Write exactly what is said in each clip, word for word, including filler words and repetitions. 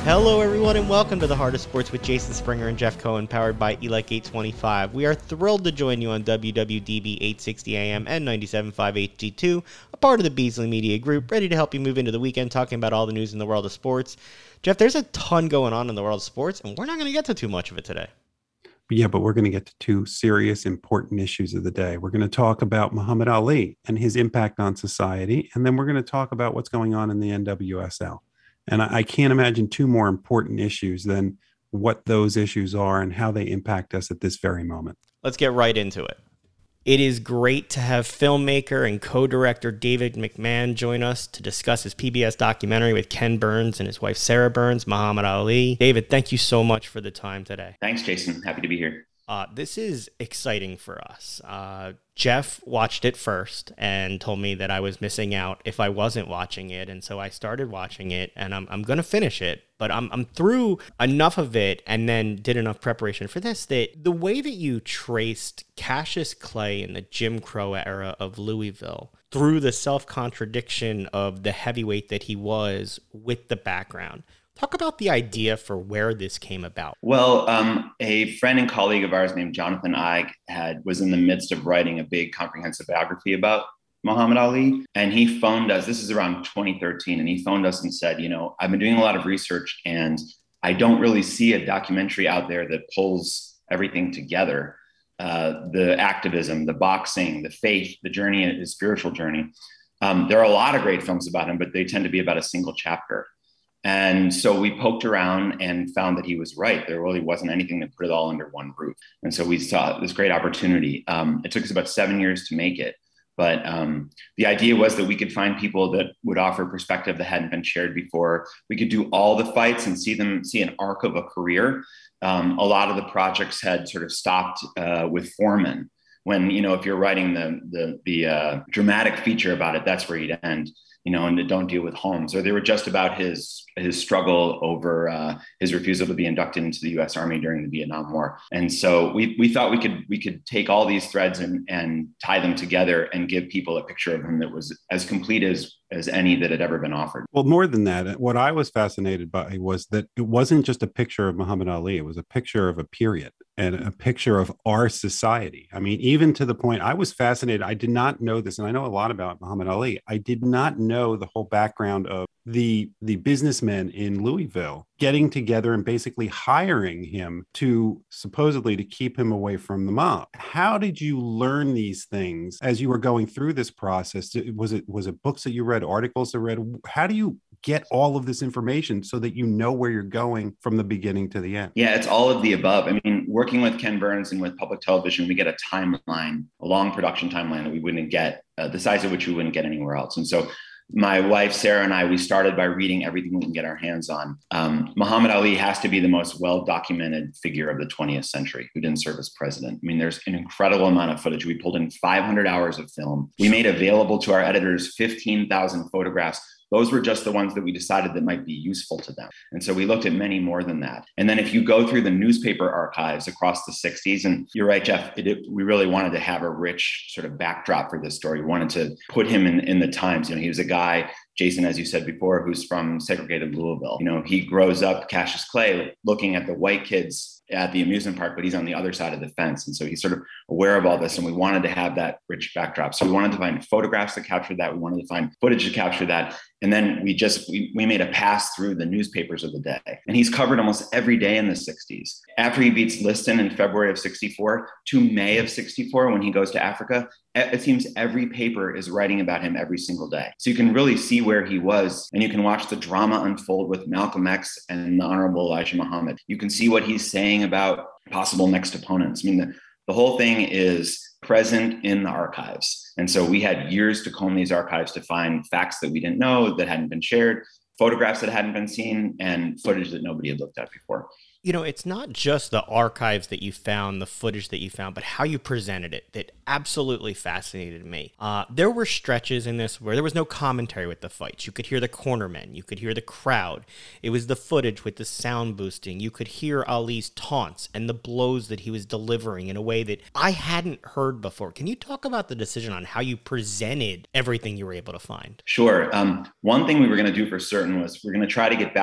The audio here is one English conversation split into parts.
Hello, everyone, and welcome to the Heart of Sports with Jason Springer and Jeff Cohen, powered by E L E C eight twenty-five. We are thrilled to join you on W W D B eight sixty A M and ninety-seven point five H D two, a part of the Beasley Media Group, ready to help you move into the weekend talking about all the news in the world of sports. Jeff, there's a ton going on in the world of sports, and we're not going to get to too much of it today. Yeah, but we're going to get to two serious, important issues of the day. We're going to talk about Muhammad Ali and his impact on society, and then we're going to talk about what's going on in the N W S L. And I, I can't imagine two more important issues than what those issues are and how they impact us at this very moment. Let's get right into it. It is great to have filmmaker and co-director David McMahon join us to discuss his P B S documentary with Ken Burns and his wife Sarah Burns, Muhammad Ali. David, thank you so much for the time today. Thanks, Jason. Happy to be here. Uh, this is exciting for us. Uh, Jeff watched it first and told me that I was missing out if I wasn't watching it. And so I started watching it, and I'm I'm going to finish it. But I'm I'm through enough of it and then did enough preparation for this that the way that you traced Cassius Clay in the Jim Crow era of Louisville through the self-contradiction of the heavyweight that he was with the background. Talk about the idea for where this came about. Well, um, a friend and colleague of ours named Jonathan Eig had was in the midst of writing a big comprehensive biography about Muhammad Ali. And he phoned us, this is around twenty thirteen, and he phoned us and said, you know, I've been doing a lot of research and I don't really see a documentary out there that pulls everything together. Uh, the activism, the boxing, the faith, the journey, his spiritual journey. Um, there are a lot of great films about him, but they tend to be about a single chapter. And so we poked around and found that he was right. There really wasn't anything that put it all under one roof. And so we saw this great opportunity. Um, it took us about seven years to make it. But um, the idea was that we could find people that would offer perspective that hadn't been shared before. We could do all the fights and see them, see an arc of a career. Um, a lot of the projects had sort of stopped uh, with Foreman. When, you know, if you're writing the the, the uh, dramatic feature about it, that's where you'd end. You know, and don't deal with Holmes, or they were just about his his struggle over uh, his refusal to be inducted into the U S Army during the Vietnam War. And so we we thought we could we could take all these threads and and tie them together and give people a picture of him that was as complete as as any that had ever been offered. Well, more than that, what I was fascinated by was that it wasn't just a picture of Muhammad Ali. It was a picture of a period and a picture of our society. I mean, even to the point I was fascinated. I did not know this, and I know a lot about Muhammad Ali. I did not know the whole background of the the businessmen in Louisville getting together and basically hiring him to supposedly to keep him away from the mob. How did you learn these things as you were going through this process? Was it was it books that you read, articles that you read? How do you get all of this information so that you know where you're going from the beginning to the end? Yeah, it's all of the above. I mean, working with Ken Burns and with public television, we get a timeline, a long production timeline that we wouldn't get, uh, the size of which we wouldn't get anywhere else. And so my wife, Sarah, and I, we started by reading everything we can get our hands on. Um, Muhammad Ali has to be the most well-documented figure of the twentieth century who didn't serve as president. I mean, there's an incredible amount of footage. We pulled in five hundred hours of film. We made available to our editors fifteen thousand photographs. Those were just the ones that we decided that might be useful to them. And so we looked at many more than that. And then if you go through the newspaper archives across the sixties, and you're right, Jeff, it, it, we really wanted to have a rich sort of backdrop for this story. We wanted to put him in, in the times. You know, he was a guy, Jason, as you said before, who's from segregated Louisville. You know, he grows up, Cassius Clay, looking at the white kids at the amusement park, but he's on the other side of the fence. And so he's sort of aware of all this. And we wanted to have that rich backdrop. So we wanted to find photographs that captured that. We wanted to find footage to capture that. And then we just, we, we made a pass through the newspapers of the day. And he's covered almost every day in the sixties. After he beats Liston in February of sixty-four to May of sixty-four, when he goes to Africa, it seems every paper is writing about him every single day. So you can really see where he was, and you can watch the drama unfold with Malcolm X and the Honorable Elijah Muhammad. You can see what he's saying about possible next opponents. I mean, the, the whole thing is present in the archives. And so we had years to comb these archives to find facts that we didn't know, that hadn't been shared, photographs that hadn't been seen, and footage that nobody had looked at before. You know, it's not just the archives that you found, the footage that you found, but how you presented it that absolutely fascinated me. Uh, there were stretches in this where there was no commentary with the fights. You could hear the cornermen. You could hear the crowd. It was the footage with the sound boosting. You could hear Ali's taunts and the blows that he was delivering in a way that I hadn't heard before. Can you talk about the decision on how you presented everything you were able to find? Sure. Um, one thing we were going to do for certain was we're going to try to get back to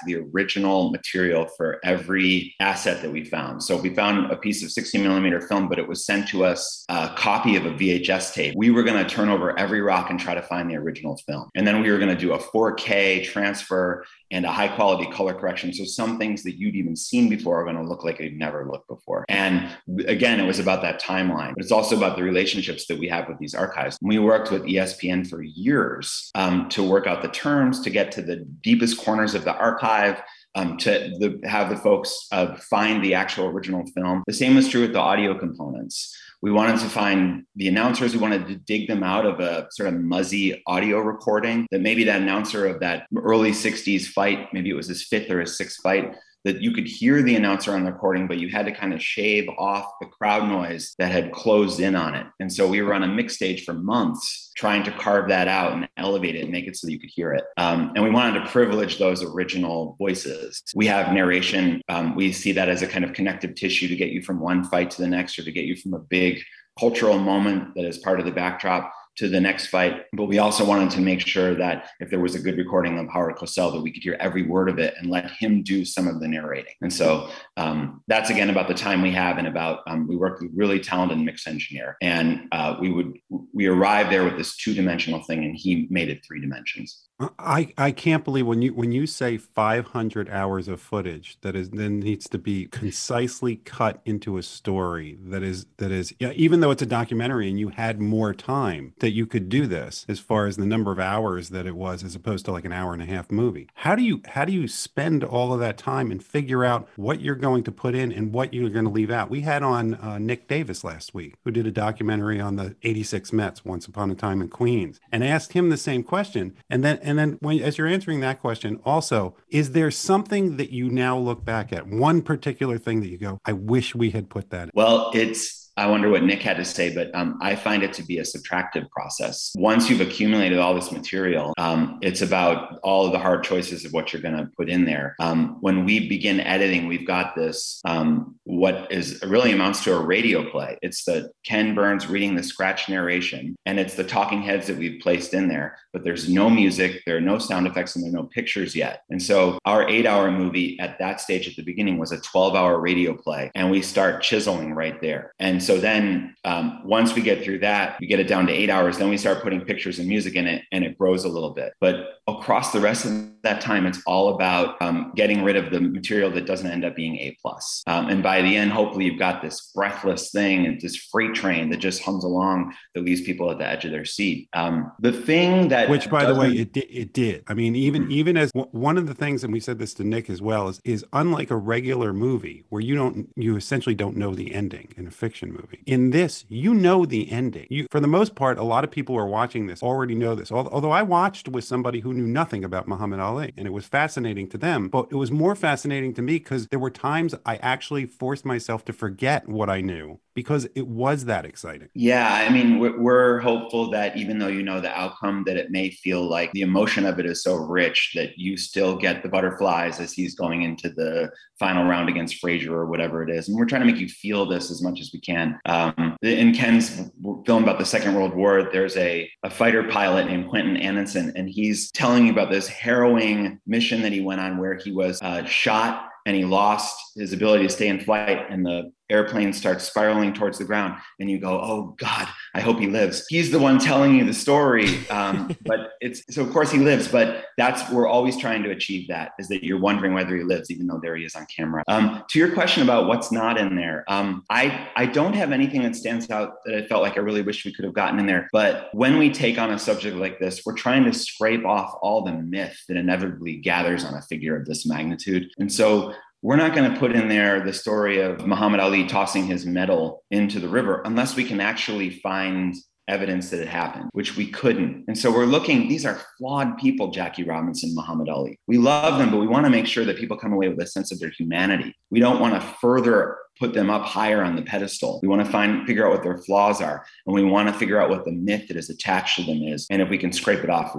the original material for every asset that we found. So if we found a piece of sixty millimeter film, but it was sent to us a copy of a V H S tape, we were going to turn over every rock and try to find the original film. And then we were going to do a four K transfer and a high quality color correction. So some things that you'd even seen before are going to look like they've never looked before. And again, it was about that timeline, but it's also about the relationships that we have with these archives. We worked with E S P N for years um, to work out the terms, to get to the deepest corners of the archive, Um, to the, have the folks uh, find the actual original film. The same was true with the audio components. We wanted to find the announcers. We wanted to dig them out of a sort of muzzy audio recording that maybe that announcer of that early sixties fight, maybe it was his fifth or his sixth fight, that you could hear the announcer on the recording, but you had to kind of shave off the crowd noise that had closed in on it. And so we were on a mix stage for months trying to carve that out and elevate it and make it so that you could hear it. Um, and we wanted to privilege those original voices. We have narration. Um, we see that as a kind of connective tissue to get you from one fight to the next, or to get you from a big cultural moment that is part of the backdrop to the next fight. But we also wanted to make sure that if there was a good recording of Howard Cosell, that we could hear every word of it and let him do some of the narrating. And so um, that's again about the time we have, and about um, we worked with a really talented mix engineer, and uh, we would we arrived there with this two-dimensional thing, and he made it three dimensions. I, I can't believe when you when you say five hundred hours of footage that is then needs to be concisely cut into a story that is that is yeah, even though it's a documentary and you had more time that you could do this, as far as the number of hours that it was, as opposed to like an hour and a half movie. How do you how do you spend all of that time and figure out what you're going to put in and what you're going to leave out? We had on uh, Nick Davis last week, who did a documentary on the eighty-six Mets, Once Upon a Time in Queens, and asked him the same question. And then and then when as you're answering that question, also, is there something that you now look back at, one particular thing that you go, I wish we had put that in? Well, it's I wonder what Nick had to say, but um, I find it to be a subtractive process. Once you've accumulated all this material, um, it's about all of the hard choices of what you're going to put in there. Um, when we begin editing, we've got this, um, what is really amounts to a radio play. It's the Ken Burns reading the scratch narration, and it's the talking heads that we've placed in there, but there's no music, there are no sound effects, and there are no pictures yet. And so our eight hour movie at that stage at the beginning was a twelve hour radio play, and we start chiseling right there. And so then um, once we get through that, we get it down to eight hours, then we start putting pictures and music in it, and it grows a little bit. But across the rest of that time, it's all about um, getting rid of the material that doesn't end up being A plus. Um, and by the end, hopefully you've got this breathless thing and this freight train that just hums along that leaves people at the edge of their seat. Um, the thing that, which by the way, it did, it did. I mean, even even as w- one of the things, and we said this to Nick as well, is is unlike a regular movie where you don't, you essentially don't know the ending in a fiction movie. In this, you know the ending. You, for the most part, a lot of people who are watching this already know this. Although I watched with somebody who knew nothing about Muhammad Ali, and it was fascinating to them, but it was more fascinating to me because there were times I actually forced myself to forget what I knew because it was that exciting. Yeah, I mean, we're, we're hopeful that even though you know the outcome, that it may feel like the emotion of it is so rich that you still get the butterflies as he's going into the final round against Frazier or whatever it is. And we're trying to make you feel this as much as we can. Um, in Ken's film about the Second World War, there's a, a fighter pilot named Quentin Anderson, and he's telling you about this harrowing mission that he went on where he was uh, shot and he lost his ability to stay in flight, and the airplane starts spiraling towards the ground, and you go, oh God, I hope he lives. He's the one telling you the story. Um, but it's, so of course he lives, but that's, we're always trying to achieve that, is that you're wondering whether he lives, even though there he is on camera. Um, to your question about what's not in there, um, I, I don't have anything that stands out that I felt like I really wish we could have gotten in there. But when we take on a subject like this, we're trying to scrape off all the myth that inevitably gathers on a figure of this magnitude. And so we're not going to put in there the story of Muhammad Ali tossing his medal into the river unless we can actually find evidence that it happened, which we couldn't. And so we're looking, these are flawed people, Jackie Robinson, Muhammad Ali. We love them, but we want to make sure that people come away with a sense of their humanity. We don't want to further put them up higher on the pedestal. We want to find, figure out what their flaws are. And we want to figure out what the myth that is attached to them is. And if we can scrape it off, we do.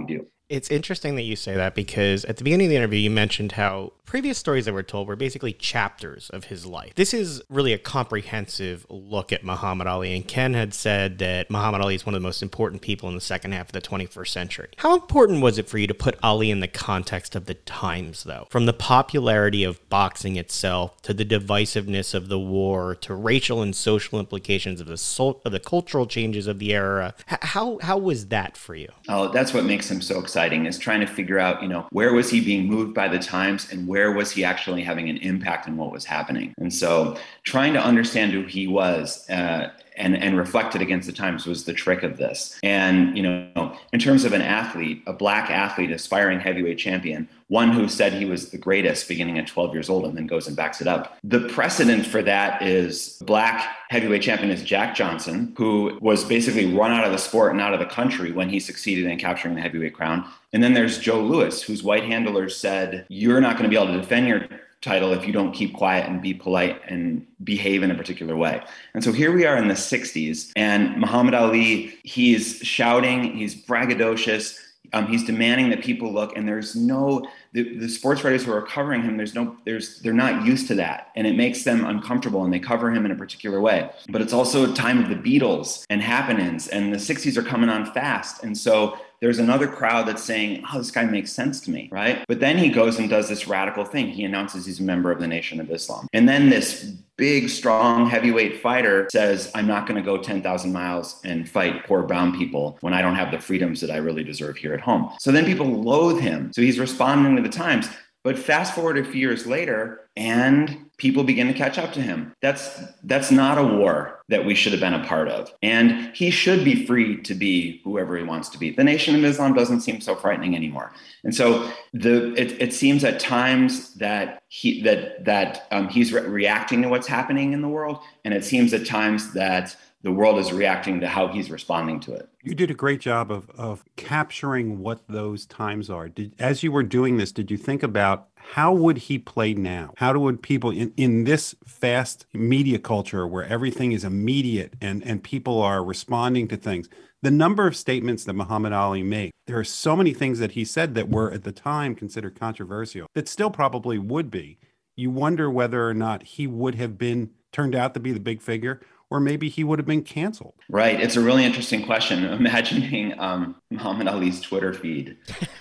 It's interesting that you say that because at the beginning of the interview, you mentioned how previous stories that were told were basically chapters of his life. This is really a comprehensive look at Muhammad Ali. And Ken had said that Muhammad Ali is one of the most important people in the second half of the twenty-first century. How important was it for you to put Ali in the context of the times, though? From the popularity of boxing itself to the divisiveness of the war to racial and social implications of the sol- of the cultural changes of the era. H- how how was that for you? Oh, that's what makes him so exciting, is trying to figure out, you know, where was he being moved by the times and where was he actually having an impact on what was happening? And so trying to understand who he was uh, and, and reflect it against the times was the trick of this. And, you know, in terms of an athlete, a black athlete, aspiring heavyweight champion, one who said he was the greatest beginning at twelve years old and then goes and backs it up. The precedent for that is black heavyweight champion is Jack Johnson, who was basically run out of the sport and out of the country when he succeeded in capturing the heavyweight crown. And then there's Joe Louis, whose white handlers said, you're not going to be able to defend your title if you don't keep quiet and be polite and behave in a particular way. And so here we are in the sixties, and Muhammad Ali, he's shouting, he's braggadocious, um, he's demanding that people look, and there's no, the, the sports writers who are covering him, there's no, there's, they're not used to that. And it makes them uncomfortable and they cover him in a particular way. But it's also a time of the Beatles and happenings, and the sixties are coming on fast. And so there's another crowd that's saying, oh, this guy makes sense to me, right? But then he goes and does this radical thing. He announces he's a member of the Nation of Islam. And then this big, strong, heavyweight fighter says, I'm not going to go ten thousand miles and fight poor brown people when I don't have the freedoms that I really deserve here at home. So then people loathe him. So he's responding to the times. But fast forward a few years later, and people begin to catch up to him. That's that's not a war that we should have been a part of. And he should be free to be whoever he wants to be. The Nation of Islam doesn't seem so frightening anymore. And so the it, it seems at times that he that that um, he's re- reacting to what's happening in the world, and it seems at times that the world is reacting to how he's responding to it. You did a great job of of capturing what those times are. Did, as you were doing this, did you think about how would he play now? How would people in, in this fast media culture where everything is immediate and, and people are responding to things, the number of statements that Muhammad Ali made, there are so many things that he said that were at the time considered controversial that still probably would be. You wonder whether or not he would have been turned out to be the big figure, or maybe he would have been canceled. Right. It's a really interesting question. Imagining um, Muhammad Ali's Twitter feed,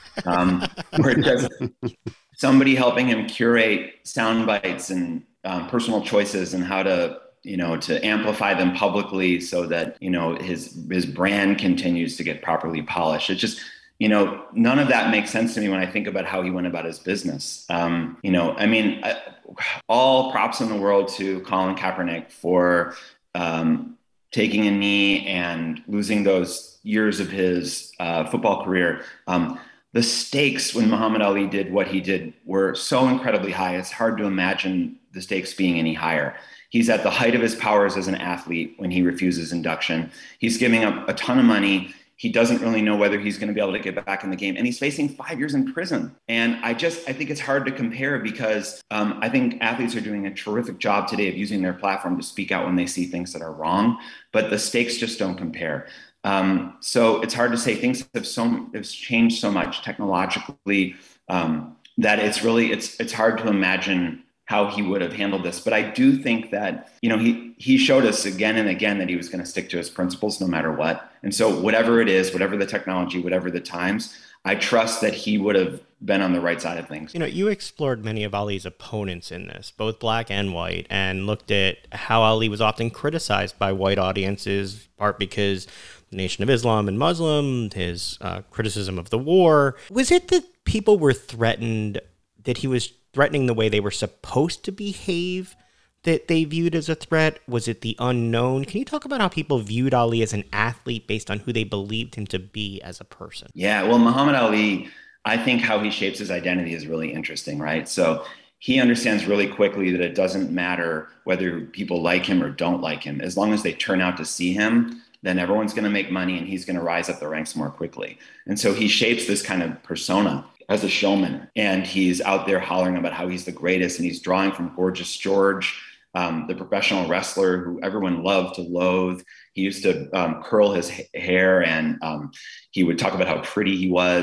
um, where it says somebody helping him curate sound bites and um, personal choices and how to, you know, to amplify them publicly so that, you know, his his brand continues to get properly polished. It just, you know, none of that makes sense to me when I think about how he went about his business. Um, you know, I mean, I, all props in the world to Colin Kaepernick for um, taking a knee and losing those years of his uh, football career. Um, the stakes when Muhammad Ali did what he did were so incredibly high. It's hard to imagine the stakes being any higher. He's at the height of his powers as an athlete when he refuses induction. He's giving up a ton of money. He doesn't really know whether he's going to be able to get back in the game. And he's facing five years in prison. And I just, I think it's hard to compare because um, I think athletes are doing a terrific job today of using their platform to speak out when they see things that are wrong, but the stakes just don't compare. Um, so it's hard to say. Things have so have changed so much technologically um, that it's really, it's it's hard to imagine how he would have handled this. But I do think that, you know, he he showed us again and again that he was going to stick to his principles no matter what. And so whatever it is, whatever the technology, whatever the times, I trust that he would have been on the right side of things. You know, you explored many of Ali's opponents in this, both black and white, and looked at how Ali was often criticized by white audiences, part because the Nation of Islam and Muslim, his uh, criticism of the war. Was it that people were threatened, that he was threatening the way they were supposed to behave, that they viewed as a threat? Was it the unknown? Can you talk about how people viewed Ali as an athlete based on who they believed him to be as a person? Yeah, well, Muhammad Ali, I think how he shapes his identity is really interesting, right? So he understands really quickly that it doesn't matter whether people like him or don't like him. As long as they turn out to see him, then everyone's going to make money and he's going to rise up the ranks more quickly. And so he shapes this kind of persona as a showman. And he's out there hollering about how he's the greatest, and he's drawing from Gorgeous George, um, the professional wrestler who everyone loved to loathe. He used to um, curl his ha- hair and um, he would talk about how pretty he was.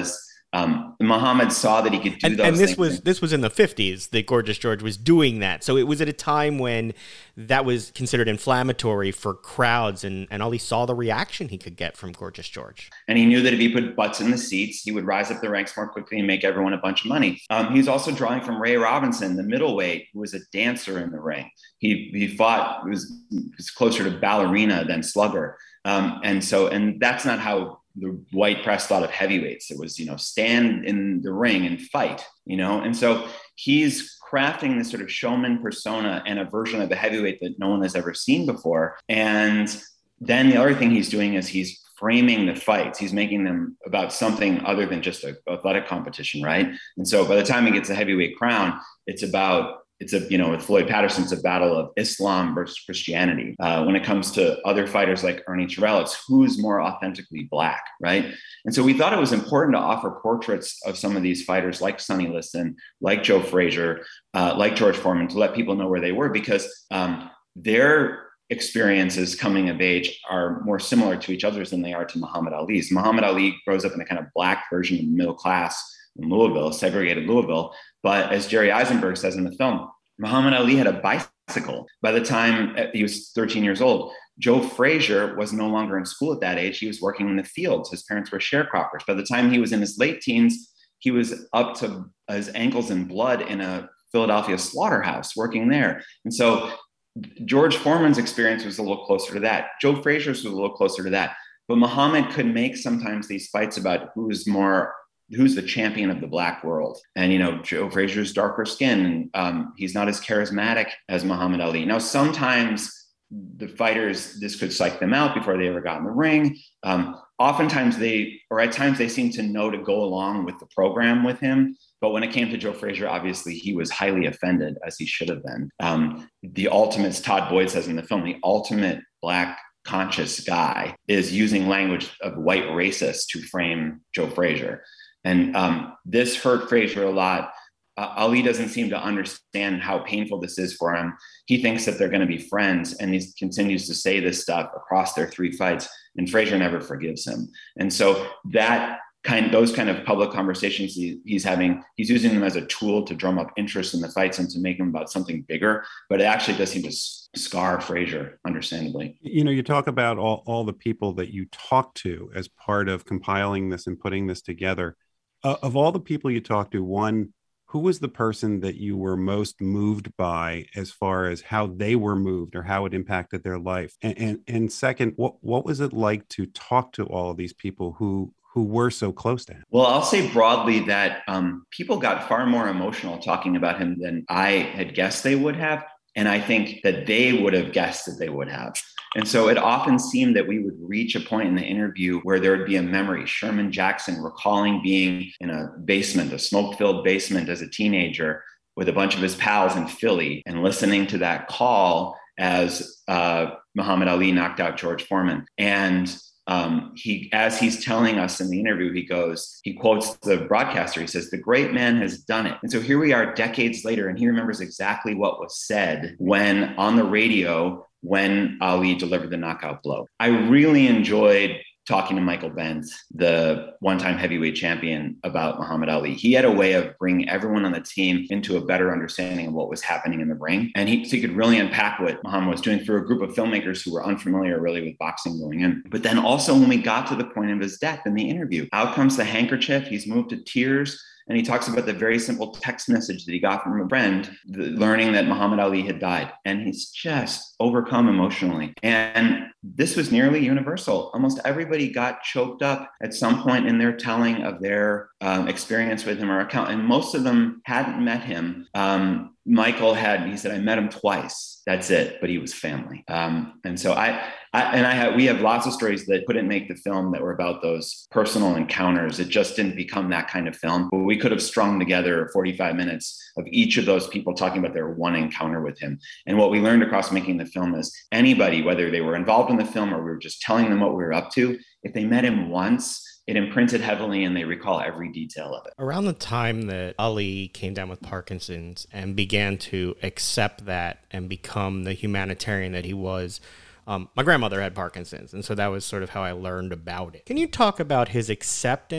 Um, Muhammad saw that he could do and, those and this things. was this was in the fifties that Gorgeous George was doing that. So it was at a time when that was considered inflammatory for crowds, and, and Ali saw the reaction he could get from Gorgeous George. And he knew that if he put butts in the seats, he would rise up the ranks more quickly and make everyone a bunch of money. Um, he's also drawing from Ray Robinson, the middleweight, who was a dancer in the ring. He he fought, was, was closer to ballerina than slugger. Um, and so, and that's not how the white press thought of heavyweights. It was, you know, stand in the ring and fight, you know? And so he's crafting this sort of showman persona and a version of the heavyweight that no one has ever seen before. And then the other thing he's doing is he's framing the fights. He's making them about something other than just an athletic competition, right? And so by the time he gets the heavyweight crown, it's about It's a, you know, with Floyd Patterson, it's a battle of Islam versus Christianity. Uh, when it comes to other fighters like Ernie Terrell, it's who's more authentically Black, right? And so we thought it was important to offer portraits of some of these fighters like Sonny Liston, like Joe Frazier, uh, like George Foreman, to let people know where they were, because um, their experiences coming of age are more similar to each other's than they are to Muhammad Ali's. Muhammad Ali grows up in a kind of Black version of the middle class in Louisville, segregated Louisville. But as Jerry Eisenberg says in the film, Muhammad Ali had a bicycle by the time he was thirteen years old. Joe Frazier was no longer in school at that age. He was working in the fields. His parents were sharecroppers. By the time he was in his late teens, he was up to his ankles in blood in a Philadelphia slaughterhouse working there. And so George Foreman's experience was a little closer to that. Joe Frazier's was a little closer to that. But Muhammad could make sometimes these fights about who's more who's the champion of the Black world. And, you know, Joe Frazier's darker skin, and um, he's not as charismatic as Muhammad Ali. Now, sometimes the fighters, this could psych them out before they ever got in the ring. Um, oftentimes they, or at times they seem to know to go along with the program with him. But when it came to Joe Frazier, obviously he was highly offended, as he should have been. Um, the ultimate, as Todd Boyd says in the film, the ultimate Black conscious guy is using language of white racists to frame Joe Frazier. And um, this hurt Frazier a lot. Uh, Ali doesn't seem to understand how painful this is for him. He thinks that they're going to be friends, and he continues to say this stuff across their three fights, and Frazier never forgives him. And so that kind, those kind of public conversations he, he's having, he's using them as a tool to drum up interest in the fights and to make them about something bigger. But it actually does seem to scar Frazier, understandably. You know, you talk about all, all the people that you talk to as part of compiling this and putting this together. Uh, of all the people you talked to, one, who was the person that you were most moved by as far as how they were moved or how it impacted their life? And and, and second, what, what was it like to talk to all of these people who who were so close to him? Well, I'll say broadly that um, people got far more emotional talking about him than I had guessed they would have. And I think that they would have guessed that they would have. And so it often seemed that we would reach a point in the interview where there would be a memory. Sherman Jackson recalling being in a basement, a smoke-filled basement as a teenager with a bunch of his pals in Philly, and listening to that call as uh, Muhammad Ali knocked out George Foreman. And um, he, as he's telling us in the interview, he goes, he quotes the broadcaster. He says, "The great man has done it." And so here we are decades later, and he remembers exactly what was said when on the radio, when Ali delivered the knockout blow. I really enjoyed talking to Michael Benz, the one-time heavyweight champion, about Muhammad Ali. He had a way of bringing everyone on the team into a better understanding of what was happening in the ring. And he, so he could really unpack what Muhammad was doing for a group of filmmakers who were unfamiliar really with boxing going in. But then also when we got to the point of his death in the interview, out comes the handkerchief. He's moved to tears. And he talks about the very simple text message that he got from a friend, the, learning that Muhammad Ali had died. And he's just overcome emotionally. And this was nearly universal. Almost everybody got choked up at some point in their telling of their um, experience with him or account. And most of them hadn't met him. Um, Michael had, he said, "I met him twice. That's it. But he was family." Um, and so I, I and I have, we have lots of stories that couldn't make the film that were about those personal encounters. It just didn't become that kind of film. But we could have strung together forty-five minutes of each of those people talking about their one encounter with him. And what we learned across making the film is anybody, whether they were involved in the film or we were just telling them what we were up to, if they met him once, it imprinted heavily and they recall every detail of it. Around the time that Ali came down with Parkinson's and began to accept that and become the humanitarian that he was, um, my grandmother had Parkinson's. And so that was sort of how I learned about it. Can you talk about his acceptance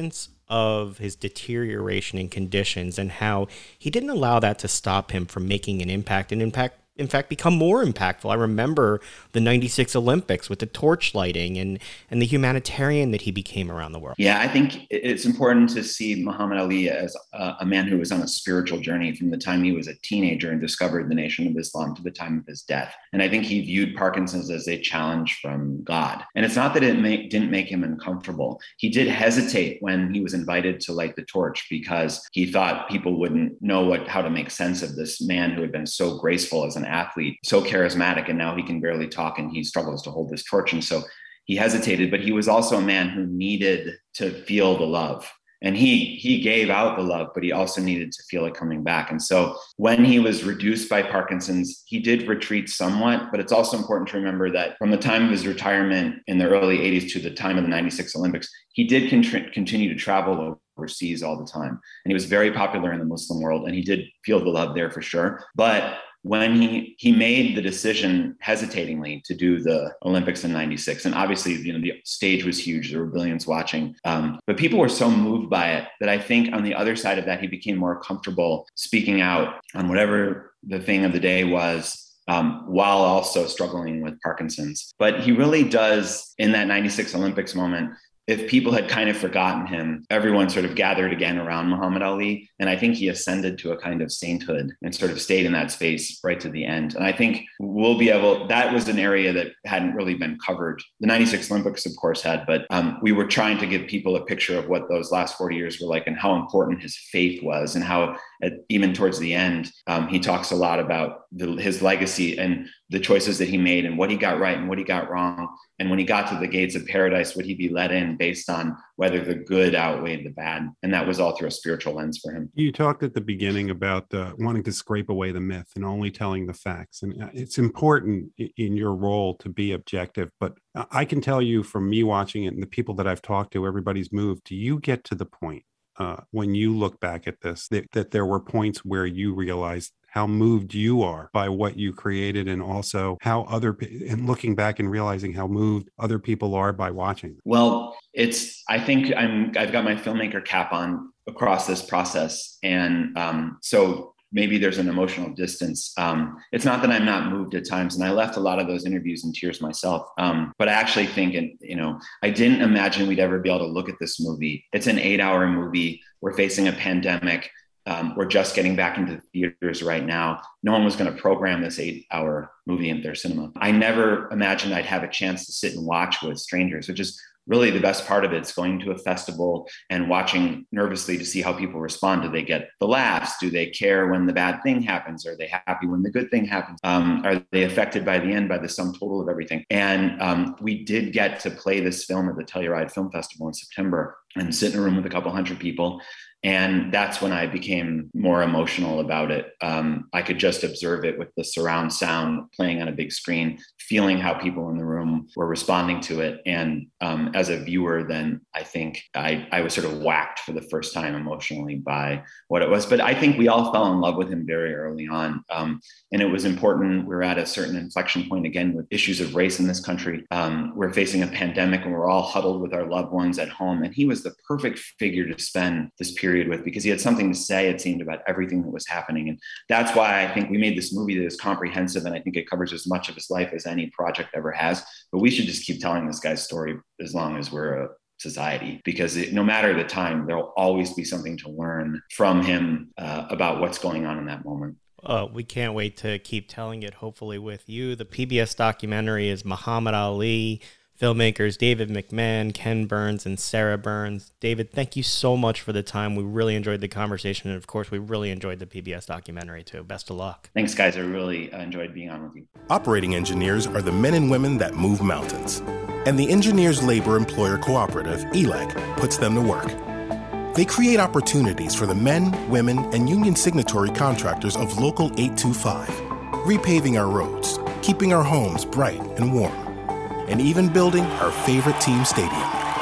of his deterioration in conditions and how he didn't allow that to stop him from making an impact and impact in fact, become more impactful. I remember the ninety-six Olympics with the torch lighting and, and the humanitarian that he became around the world. Yeah, I think it's important to see Muhammad Ali as a, a man who was on a spiritual journey from the time he was a teenager and discovered the Nation of Islam to the time of his death. And I think he viewed Parkinson's as a challenge from God. And it's not that it make, didn't make him uncomfortable. He did hesitate when he was invited to light the torch because he thought people wouldn't know what how to make sense of this man who had been so graceful as an athlete, so charismatic, and now he can barely talk and he struggles to hold this torch. And so he hesitated, but he was also a man who needed to feel the love. And he he gave out the love, but he also needed to feel it coming back. And so when he was reduced by Parkinson's, he did retreat somewhat, but it's also important to remember that from the time of his retirement in the early eighties to the time of the ninety-six Olympics, he did con- continue to travel overseas all the time. And he was very popular in the Muslim world, and he did feel the love there for sure. But when he he made the decision hesitatingly to do the Olympics in ninety-six, and obviously, you know, the stage was huge, there were billions watching, um, but people were so moved by it that I think on the other side of that, he became more comfortable speaking out on whatever the thing of the day was, um, while also struggling with Parkinson's. But he really does, in that ninety-six Olympics moment, if people had kind of forgotten him, everyone sort of gathered again around Muhammad Ali. And I think he ascended to a kind of sainthood and sort of stayed in that space right to the end. And I think we'll be able, that was an area that hadn't really been covered. The ninety-six Olympics, of course, had, but um, we were trying to give people a picture of what those last forty years were like and how important his faith was, and how at, even towards the end, um, he talks a lot about the, his legacy and the choices that he made and what he got right and what he got wrong. And when he got to the gates of paradise, would he be let in based on whether the good outweighed the bad? And that was all through a spiritual lens for him. You talked at the beginning about uh, wanting to scrape away the myth and only telling the facts. And it's important in your role to be objective. But I can tell you from me watching it and the people that I've talked to, everybody's moved. Do you get to the point uh, when you look back at this, that, that there were points where you realized how moved you are by what you created, and also how other, and looking back and realizing how moved other people are by watching? Well, it's, I think I'm, I've got my filmmaker cap on across this process. And um, so maybe there's an emotional distance. Um, it's not that I'm not moved at times. And I left a lot of those interviews in tears myself. Um, but I actually think, and you know, I didn't imagine we'd ever be able to look at this movie. It's an eight hour movie. We're facing a pandemic. Um, we're just getting back into the theaters right now. No one was going to program this eight hour movie in their cinema. I never imagined I'd have a chance to sit and watch with strangers, which is really the best part of it. It's going to a festival and watching nervously to see how people respond. Do they get the laughs? Do they care when the bad thing happens? Are they happy when the good thing happens? Um, are they affected by the end, by the sum total of everything? And um, we did get to play this film at the Telluride Film Festival in September and sit in a room with a couple hundred people. And that's when I became more emotional about it. Um, I could just observe it with the surround sound playing on a big screen, feeling how people in the room were responding to it. And um, as a viewer, then I think I, I was sort of whacked for the first time emotionally by what it was. But I think we all fell in love with him very early on. Um, and it was important. We're at a certain inflection point again with issues of race in this country. Um, we're facing a pandemic and we're all huddled with our loved ones at home. And he was the perfect figure to spend this period with, because he had something to say, it seemed, about everything that was happening. And that's why I think we made this movie that is comprehensive, and I think it covers as much of his life as any project ever has. But we should just keep telling this guy's story as long as we're a society, because it, no matter the time, there'll always be something to learn from him uh, about what's going on in that moment. Uh, we can't wait to keep telling it, hopefully with you. The P B S documentary is Muhammad Ali. Filmmakers David McMahon, Ken Burns, and Sarah Burns. David, thank you so much for the time. We really enjoyed the conversation. And of course, we really enjoyed the P B S documentary too. Best of luck. Thanks, guys. I really uh, enjoyed being on with you. Operating engineers are the men and women that move mountains. And the Engineers Labor Employer Cooperative, E L E C, puts them to work. They create opportunities for the men, women, and union signatory contractors of Local eight two five, repaving our roads, keeping our homes bright and warm, and even building our favorite team stadium.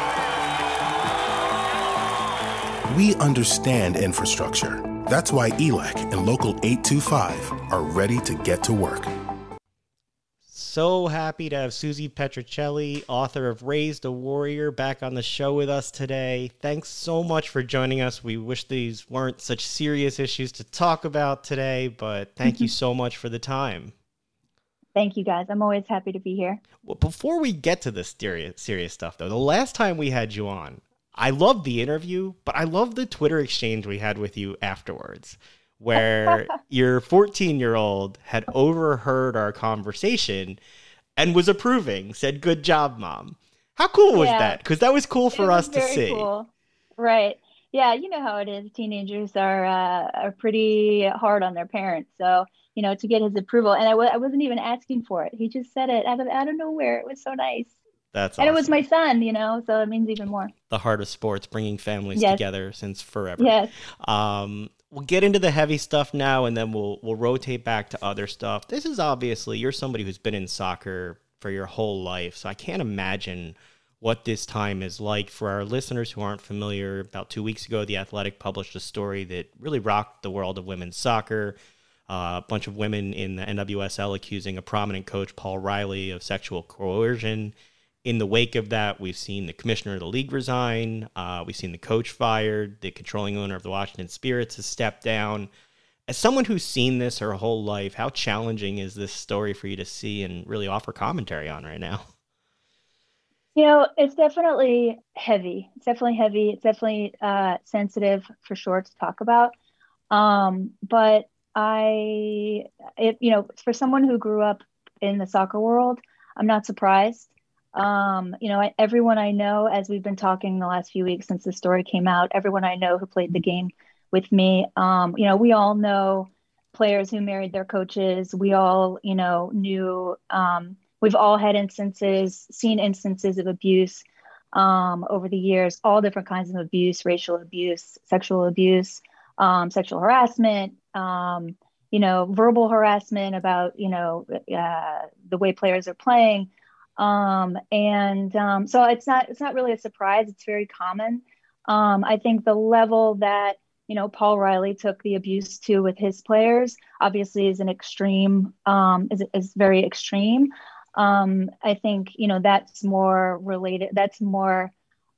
We understand infrastructure. That's why E L E C and Local eight two five are ready to get to work. so happy to have Susie Petrocelli, author of Raised a Warrior, back on the show with us today. Thanks so much for joining us. We wish these weren't such serious issues to talk about today, but thank you so much for the time. Thank you, guys. I'm always happy to be here. Well, before we get to this serious, serious stuff, though, the last time we had you on, I loved the interview, but I loved the Twitter exchange we had with you afterwards, where your fourteen-year-old had overheard our conversation and was approving, said, "Good job, Mom." How cool was yeah. that? Because that was cool for us to see. Cool. Right. Yeah, you know how it is. Teenagers are uh, are pretty hard on their parents. So, you know, to get his approval. And I w- I wasn't even asking for it. He just said it out of, out of nowhere. It was so nice. That's and awesome. It was my son, you know, so it means even more. The heart of sports, bringing families yes. together since forever. Yes. Um, we'll get into the heavy stuff now, and then we'll we'll rotate back to other stuff. This is obviously, you're somebody who's been in soccer for your whole life, so I can't imagine what this time is like. For our listeners who aren't familiar, about two weeks ago, The Athletic published a story that really rocked the world of women's soccer. Uh, a bunch of women in the N W S L accusing a prominent coach, Paul Riley, of sexual coercion. In the wake of that, we've seen the commissioner of the league resign. Uh, we've seen the coach fired. The controlling owner of the Washington Spirits has stepped down. As someone who's seen this her whole life, how challenging is this story for you to see and really offer commentary on right now? You know, it's definitely heavy. It's definitely heavy. It's definitely uh, sensitive for sure to talk about. Um, but I, it, you know, for someone who grew up in the soccer world, I'm not surprised. Um, you know, I, everyone I know, as we've been talking the last few weeks since the story came out, everyone I know who played the game with me, um, you know, we all know players who married their coaches. We all, you know, knew, um, we've all had instances, seen instances of abuse um, over the years, all different kinds of abuse, racial abuse, sexual abuse, um, sexual harassment, um, you know, verbal harassment about, you know, uh, the way players are playing. Um, and um, so it's not it's not really a surprise. It's very common. Um, I think the level that, you know, Paul Riley took the abuse to with his players obviously is an extreme, um, is, is very extreme. Um, I think, you know, that's more related, that's more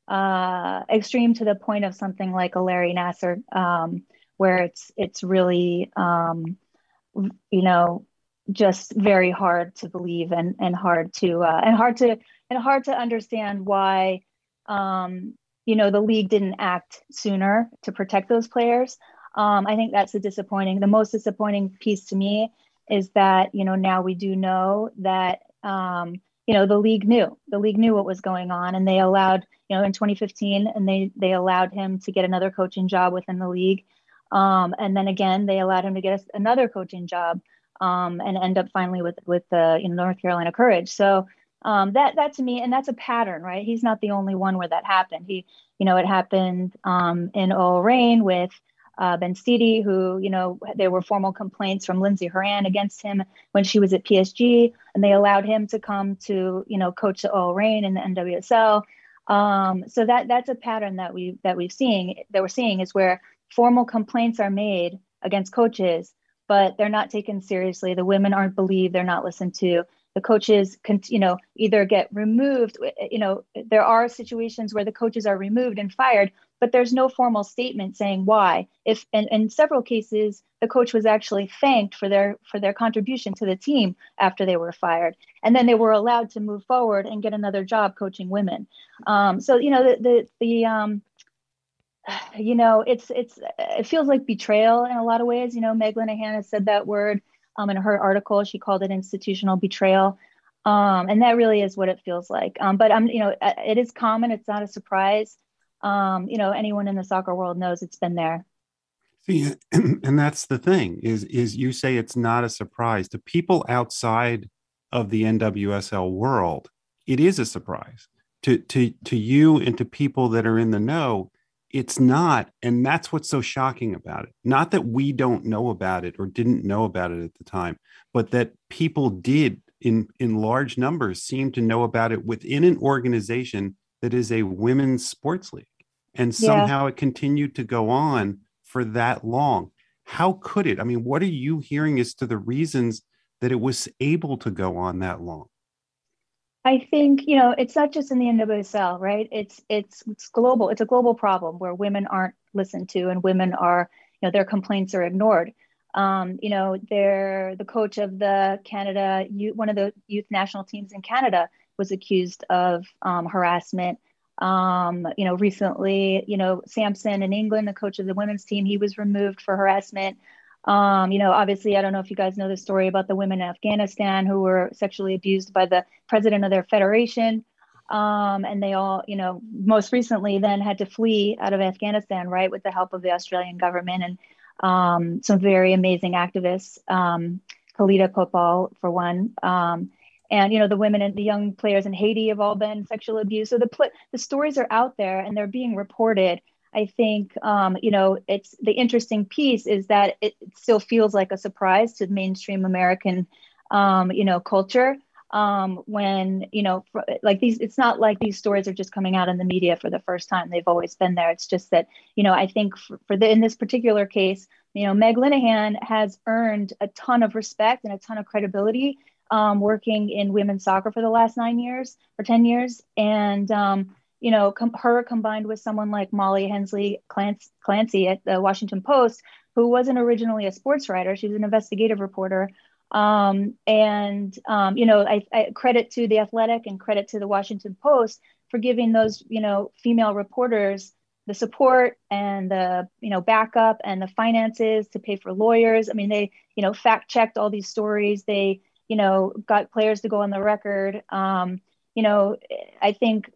uh, extreme to the point of something like a Larry Nassar, um, where it's it's really, um, you know, just very hard to believe and and hard to uh, and hard to and hard to understand why um, you know, the league didn't act sooner to protect those players. Um, I think that's the disappointing. The most disappointing piece to me is that, you know, now we do know that um, you know, the league knew the league knew what was going on, and they allowed, you know, in twenty fifteen, and they they allowed him to get another coaching job within the league, um, and then again they allowed him to get another coaching job. Um, and end up finally with with the, you know, North Carolina Courage. So um, that that to me, and that's a pattern, right? He's not the only one where that happened. He, you know, it happened um, in Eau Rain with uh, Ben Stede, who, you know, there were formal complaints from Lindsey Horan against him when she was at P S G, and they allowed him to come to, you know, coach the Eau Rain in the N W S L. Um, so that that's a pattern that we that we've seen that we're seeing is where formal complaints are made against coaches, but they're not taken seriously. The women aren't believed. They're not listened to. The coaches, you know, either get removed. You know, there are situations where the coaches are removed and fired, but there's no formal statement saying why. If and in several cases, the coach was actually thanked for their for their contribution to the team after they were fired, and then they were allowed to move forward and get another job coaching women. Um, so you know, the the the um, you know, it's it's it feels like betrayal in a lot of ways. You know, Meg Linehan has said that word um, in her article. She called it institutional betrayal, um, and that really is what it feels like. Um, but I'm, you know, it is common. It's not a surprise. Um, you know, anyone in the soccer world knows it's been there. See, and, and that's the thing is is you say it's not a surprise to people outside of the N W S L world. It is a surprise to to to you and to people that are in the know. It's not. And that's what's so shocking about it. Not that we don't know about it or didn't know about it at the time, but that people did in, in large numbers seem to know about it within an organization that is a women's sports league. And somehow yeah. it continued to go on for that long. How could it? I mean, what are you hearing as to the reasons that it was able to go on that long? I think, you know, it's not just in the N W S L, right? It's it's it's global. It's a global problem where women aren't listened to and women are, you know, their complaints are ignored. Um, you know, they're the coach of the Canada, one of the youth national teams in Canada was accused of um, harassment. Um, you know, recently, you know, Sampson in England, the coach of the women's team, he was removed for harassment. Um, you know, obviously, I don't know if you guys know the story about the women in Afghanistan who were sexually abused by the president of their federation. Um, and they all, you know, most recently then had to flee out of Afghanistan, right, with the help of the Australian government and um, some very amazing activists, um, Khalida Kopal, for one. Um, and, you know, the women and the young players in Haiti have all been sexually abused. So the, pl- the stories are out there and they're being reported. I think, um, you know, it's the interesting piece is that it still feels like a surprise to mainstream American, um, you know, culture um, when, you know, for, like these, it's not like these stories are just coming out in the media for the first time. They've always been there. It's just that, you know, I think for, for the, in this particular case, you know, Meg Linehan has earned a ton of respect and a ton of credibility um, working in women's soccer for the last nine years or ten years. And, um, you know, com- her combined with someone like Molly Hensley Clancy, Clancy at the Washington Post, who wasn't originally a sports writer. She was an investigative reporter. Um, and, um, you know, I, I credit to The Athletic and credit to the Washington Post for giving those, you know, female reporters the support and the, you know, backup and the finances to pay for lawyers. I mean, they, you know, fact checked all these stories. They, you know, got players to go on the record. Um, you know, I think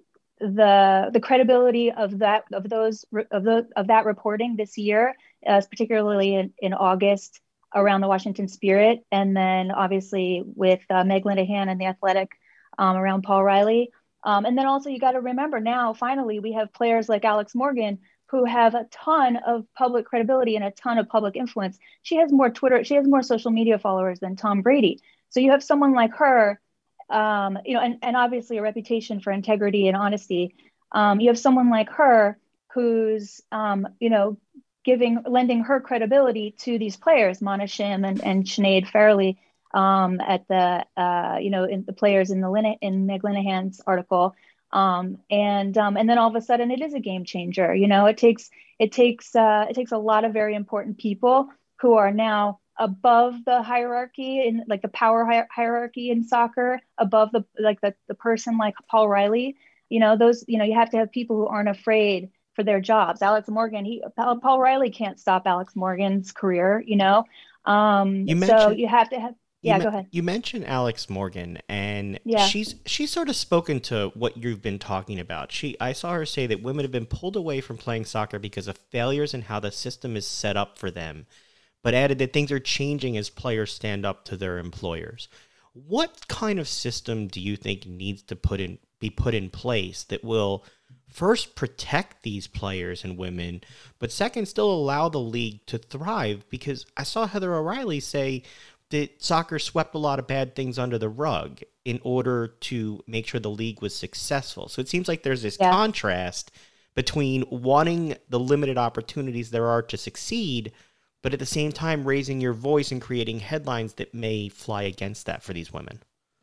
the the credibility of that of those of the of that reporting this year, uh, particularly in, in August around the Washington Spirit, and then obviously with uh, Meg Linehan and The Athletic um, around Paul Riley. Um, and then also you got to remember now, finally, we have players like Alex Morgan who have a ton of public credibility and a ton of public influence. She has more Twitter, she has more social media followers than Tom Brady. So you have someone like her, um, you know, and, and obviously a reputation for integrity and honesty. Um, you have someone like her who's, um, you know, giving, lending her credibility to these players, Mana Shim and, and Sinead Farrelly, um, at the, uh, you know, in the players in the Lin- in Meg Linehan's article. Um, and, um, and then all of a sudden it is a game changer. You know, it takes, it takes, uh, it takes a lot of very important people who are now above the hierarchy in like the power hi- hierarchy in soccer, above the, like the, the person like Paul Riley, you know, those, you know, you have to have people who aren't afraid for their jobs. Alex Morgan, he, Paul Riley can't stop Alex Morgan's career, you know? Um, you so you have to have, yeah, you go ahead. You mentioned Alex Morgan, and yeah. she's she's sort of spoken to what you've been talking about. She I saw her say that women have been pulled away from playing soccer because of failures in how the system is set up for them, but added that things are changing as players stand up to their employers. What kind of system do you think needs to put in be put in place that will first protect these players and women, but second, still allow the league to thrive? Because I saw Heather O'Reilly say that soccer swept a lot of bad things under the rug in order to make sure the league was successful. So it seems like there's this yeah. contrast between wanting the limited opportunities there are to succeed, but at the same time raising your voice and creating headlines that may fly against that for these women.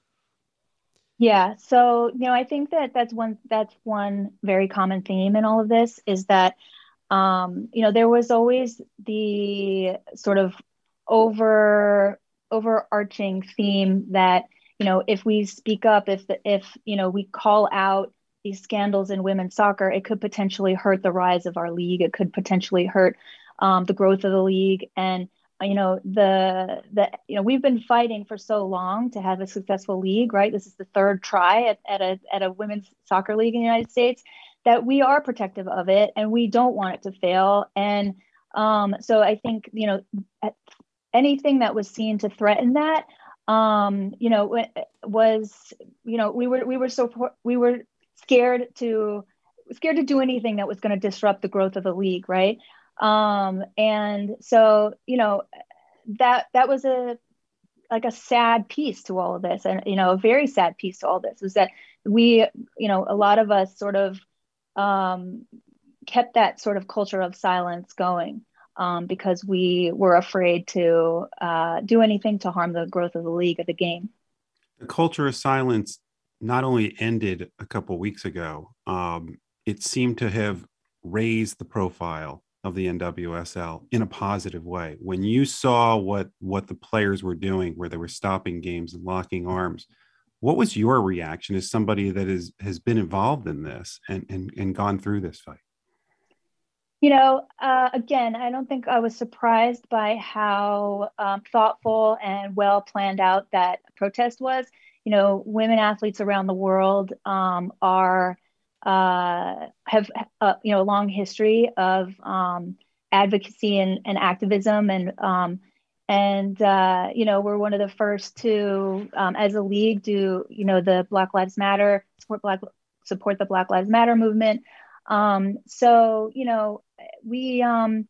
Yeah. So, you know, I think that that's one, that's one very common theme in all of this is that, um, you know, there was always the sort of over, overarching theme that, you know, if we speak up, if, the, if, you know, we call out these scandals in women's soccer, it could potentially hurt the rise of our league. It could potentially hurt um, the growth of the league. And, you know, the, the, you know, we've been fighting for so long to have a successful league, right? This is the third try at, at a, at a women's soccer league in the United States, that we are protective of it and we don't want it to fail. And um, so I think, you know, anything that was seen to threaten that, um, you know, was, you know, we were, we were so, we were scared to, scared to do anything that was going to disrupt the growth of the league. Right. Um, and so, you know, that, that was a, like a sad piece to all of this. And, you know, a very sad piece to all this was that we, you know, a lot of us sort of, um, kept that sort of culture of silence going. um, because we were afraid to uh, do anything to harm the growth of the league, of the game. The culture of silence not only ended a couple weeks ago, um, it seemed to have raised the profile of the N W S L in a positive way. When you saw what what the players were doing, where they were stopping games and locking arms, what was your reaction as somebody that is has been involved in this and and, and gone through this fight? You know, uh, again, I don't think I was surprised by how um, thoughtful and well planned out that protest was. You know, women athletes around the world um, are uh, have uh, you know a long history of um, advocacy and, and activism, and um, and uh, you know we're one of the first to, um, as a league, do you know the Black Lives Matter support Black support the Black Lives Matter movement. Um, so you know we um,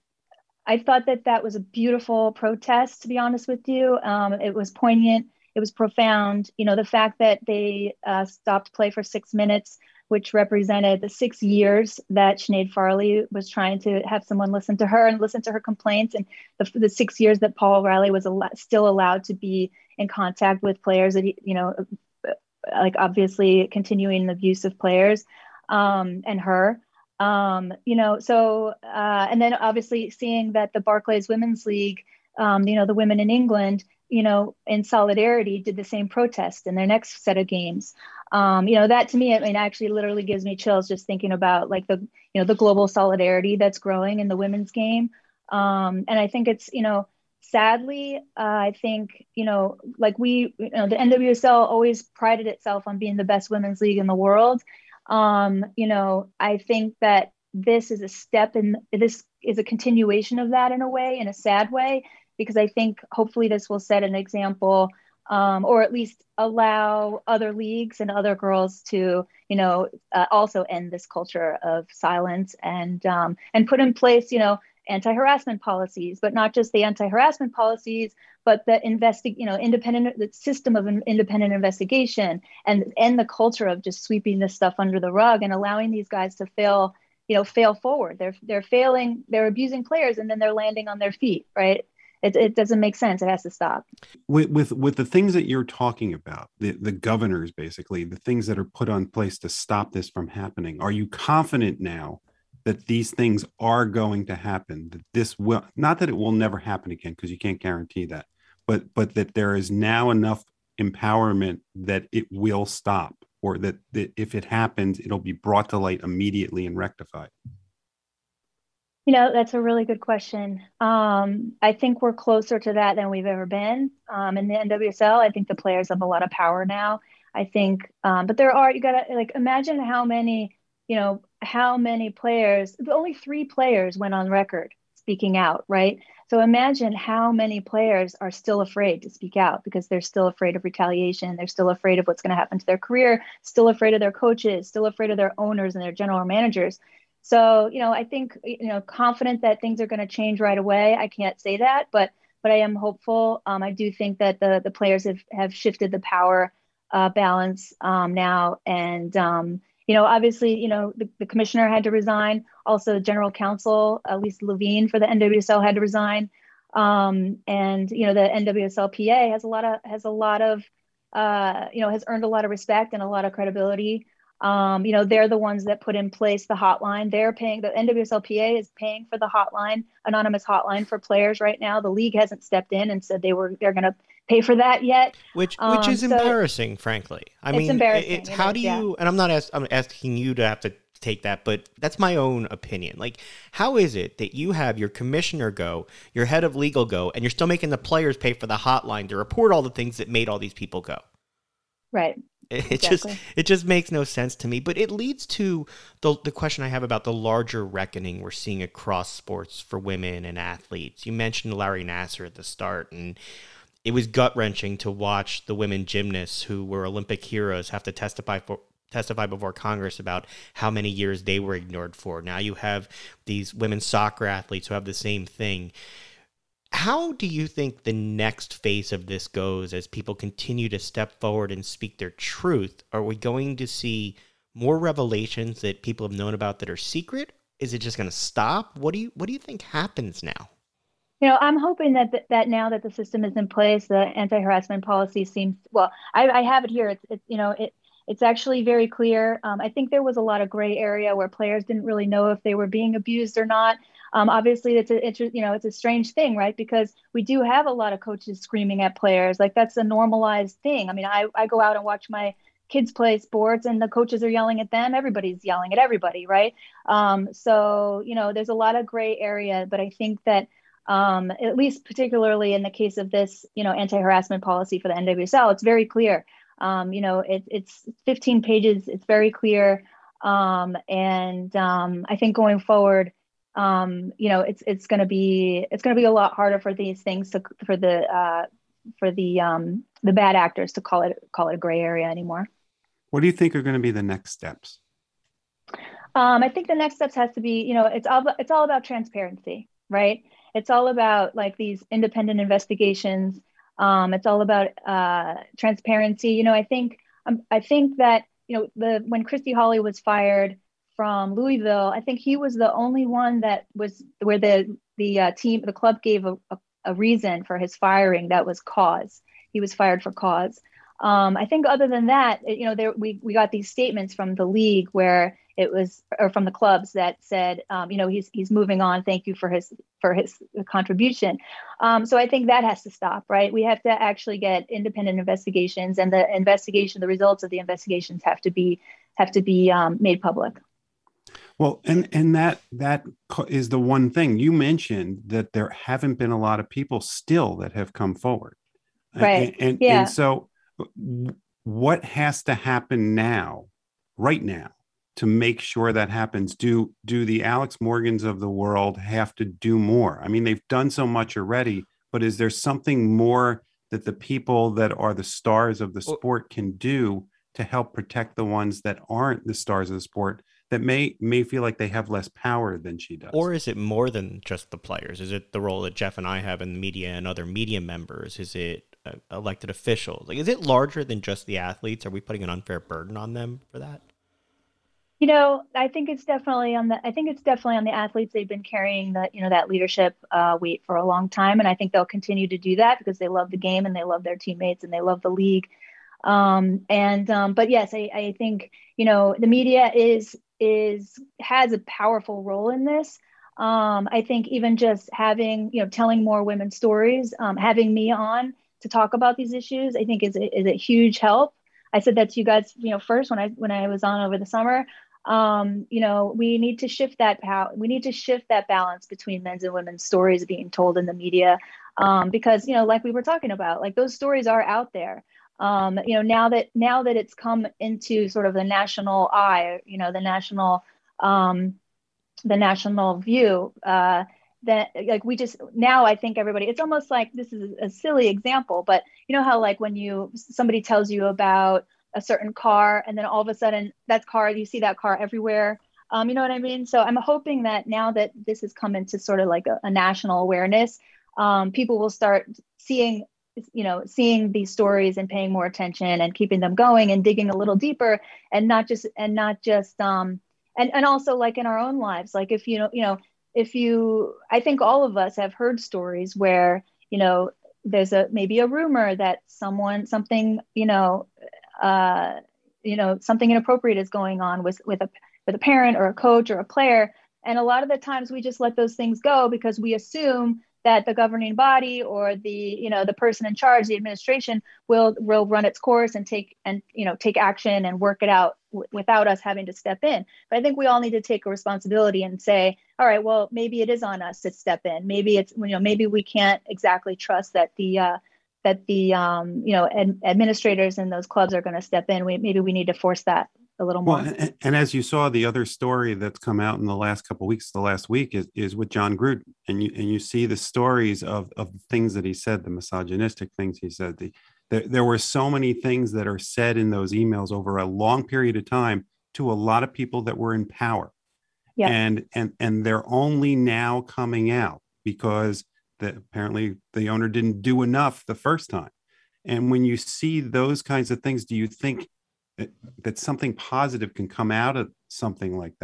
I thought that that was a beautiful protest, to be honest with you. Um, it was poignant. It was profound. You know, the fact that they uh, stopped play for six minutes, which represented the six years that Sinead Farley was trying to have someone listen to her and listen to her complaints, and the, the six years that Paul O'Reilly was al- still allowed to be in contact with players that, he, you know, like obviously continuing the abuse of players um, and her. Um, you know, so, uh, and then obviously seeing that the Barclays Women's League, um, you know, the women in England, you know, in solidarity did the same protest in their next set of games. Um, you know, that to me, I mean, actually literally gives me chills just thinking about like the, you know, the global solidarity that's growing in the women's game. Um, and I think it's, you know, sadly, uh, I think, you know, like we, you know, the N W S L always prided itself on being the best women's league in the world. Um, you know, I think that this is a step in, this is a continuation of that in a way, in a sad way, because I think hopefully this will set an example, um, or at least allow other leagues and other girls to, you know, uh, also end this culture of silence and um, and put in place, you know, anti-harassment policies, but not just the anti-harassment policies, but the investi- you know, independent the system of an independent investigation, and end the culture of just sweeping this stuff under the rug and allowing these guys to fail, you know, fail forward. They're they're failing, they're abusing players, and then they're landing on their feet, right? It, it doesn't make sense. It has to stop. With, with with the things that you're talking about, the, the governors, basically, the things that are put on place to stop this from happening, are you confident now that these things are going to happen, that this will, not that it will never happen again, because you can't guarantee that, but but that there is now enough empowerment that it will stop, or that, that if it happens, it'll be brought to light immediately and rectified? You know, that's a really good question. Um, I think we're closer to that than we've ever been. Um, in the N W S L, I think the players have a lot of power now. I think, um, but there are, you gotta like imagine how many, you know, how many players, only three players went on record speaking out, right? So imagine how many players are still afraid to speak out because they're still afraid of retaliation. They're still afraid of what's going to happen to their career, still afraid of their coaches, still afraid of their owners and their general managers. So, you know, I think, you know, confident that things are going to change right away. I can't say that, but but I am hopeful. Um, I do think that the the players have, have shifted the power uh, balance um, now. And, um, you know, obviously, you know, the, the commissioner had to resign. Also, general counsel, uh, Lisa Levine for the N W S L had to resign. Um, and, you know, the N W S L P A has a lot of has a lot of, uh, you know, has earned a lot of respect and a lot of credibility. Um, you know, they're the ones that put in place the hotline. They're paying, the N W S L P A is paying for the hotline, anonymous hotline for players right now. The league hasn't stepped in and said they were, they're going to pay for that yet. Which, which um, is so embarrassing, frankly. I it's mean, embarrassing. it's It how is, do yeah. you, and I'm not ask, I'm asking you to have to take that, but that's my own opinion. Like, how is it that you have your commissioner go, your head of legal go, and you're still making the players pay for the hotline to report all the things that made all these people go? Right. It Exactly. just it just makes no sense to me. But it leads to the the question I have about the larger reckoning we're seeing across sports for women and athletes. You mentioned Larry Nassar at the start, and it was gut-wrenching to watch the women gymnasts who were Olympic heroes have to testify for testify before Congress about how many years they were ignored for. Now you have these women's soccer athletes who have the same thing. How do you think the next phase of this goes as people continue to step forward and speak their truth? Are we going to see more revelations that people have known about that are secret? is it just going to stop? What do you what do you think happens now? You know, I'm hoping that th- that now that the system is in place, the anti-harassment policy seems well. I, I have it here. It's, it's you know it it's actually very clear. Um, I think there was a lot of gray area where players didn't really know if they were being abused or not. Um, obviously, it's a it's, you know it's a strange thing, right? Because we do have a lot of coaches screaming at players. Like that's a normalized thing. I mean, I I go out and watch my kids play sports and the coaches are yelling at them. Everybody's yelling at everybody, right? Um, so you know, there's a lot of gray area, but I think that. Um, at least particularly in the case of this, you know, anti-harassment policy for the N W S L, it's very clear. Um, you know, it, it's fifteen pages. It's very clear. Um, and um, I think going forward, um, you know, it's it's going to be it's going to be a lot harder for these things to for the uh, for the um, the bad actors to call it call it a gray area anymore. What do you think are going to be the next steps? Um, I think the next steps has to be, you know, it's all it's all about transparency, right? It's all about like these independent investigations. Um, it's all about uh, transparency. You know, I think um, I think that you know the when Christy Holly was fired from Louisville, I think he was the only one that was where the the uh, team the club gave a, a, a reason for his firing that was cause. He was fired for cause. Um, I think other than that, you know, there we we got these statements from the league where it was, or from the clubs that said, um, you know, he's he's moving on. Thank you for his for his contribution. Um, so I think that has to stop, right? We have to actually get independent investigations, and the investigation, the results of the investigations have to be have to be um, made public. Well, and and that that is the one thing you mentioned, that there haven't been a lot of people still that have come forward, right? And and, yeah. and so, what has to happen now, right now, to make sure that happens? Do do the Alex Morgans of the world have to do more? I mean, they've done so much already, but is there something more that the people that are the stars of the sport can do to help protect the ones that aren't the stars of the sport, that may may feel like they have less power than she does? Or is it more than just the players? Is it the role that Jeff and I have in the media and other media members? Is it uh, elected officials? Like, is it larger than just the athletes? Are we putting an unfair burden on them for that? You know, I think it's definitely on the. I think it's definitely on the athletes. They've been carrying that, you know, that leadership uh, weight for a long time, and I think they'll continue to do that because they love the game and they love their teammates and they love the league. Um, and um, but yes, I, I think you know the media is is has a powerful role in this. Um, I think even just having you know telling more women's stories, um, having me on to talk about these issues, I think is a, is a huge help. I said that to you guys, you know, first when I when I was on over the summer. Um, you know, we need to shift that power. We need to shift that balance between men's and women's stories being told in the media, um, because you know, like we were talking about, like those stories are out there. Um, you know, now that now that it's come into sort of the national eye, you know, the national um, the national view. Uh, that like we just now I think everybody. It's almost like this is a silly example, but you know how like when you somebody tells you about a certain car and then all of a sudden that car, you see that car everywhere. Um, you know what I mean? So I'm hoping that now that this has come into sort of like a, a national awareness, um, people will start seeing, you know, seeing these stories and paying more attention and keeping them going and digging a little deeper and not just, and not just, um, and, and also like in our own lives, like if, you know, you know, if you, I think all of us have heard stories where, you know, there's a, maybe a rumor that someone, something, you know, uh, you know, something inappropriate is going on with, with a, with a parent or a coach or a player. And a lot of the times we just let those things go because we assume that the governing body or the, you know, the person in charge, the administration will, will run its course and take, and, you know, take action and work it out w- without us having to step in. But I think we all need to take a responsibility and say, all right, well, maybe it is on us to step in. Maybe it's, you know, maybe we can't exactly trust that the, uh, that the, um, you know, ad- administrators in those clubs are going to step in. We, maybe we need to force that a little more. Well, and, and as you saw, the other story that's come out in the last couple of weeks, the last week is, is with John Gruden. And you, and you see the stories of, of the things that he said, the misogynistic things he said. The, the, there were so many things that are said in those emails over a long period of time to a lot of people that were in power. Yeah. And, and, and they're only now coming out because that apparently the owner didn't do enough the first time. And when you see those kinds of things, do you think that, that something positive can come out of something like that?